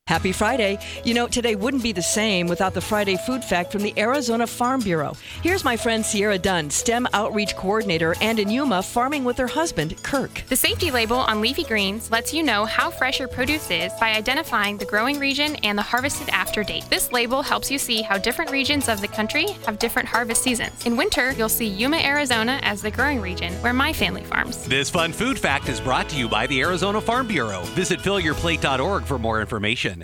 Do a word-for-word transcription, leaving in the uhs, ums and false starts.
Happy Friday. You know, today wouldn't be the same without the Friday Food Fact from the Arizona Farm Bureau. Here's my friend Sierra Dunn, STEM Outreach Coordinator, and in Yuma, farming with her husband, Kirk. The safety label on leafy greens lets you know how fresh your produce is by identifying the growing region and the harvested after date. This label helps you see how different regions of the country have different harvest seasons. In winter, you'll see Yuma, Arizona as the growing region where my family farms. This fun food fact is brought to you by the Arizona Farm Bureau. Visit fill your plate dot org for more information.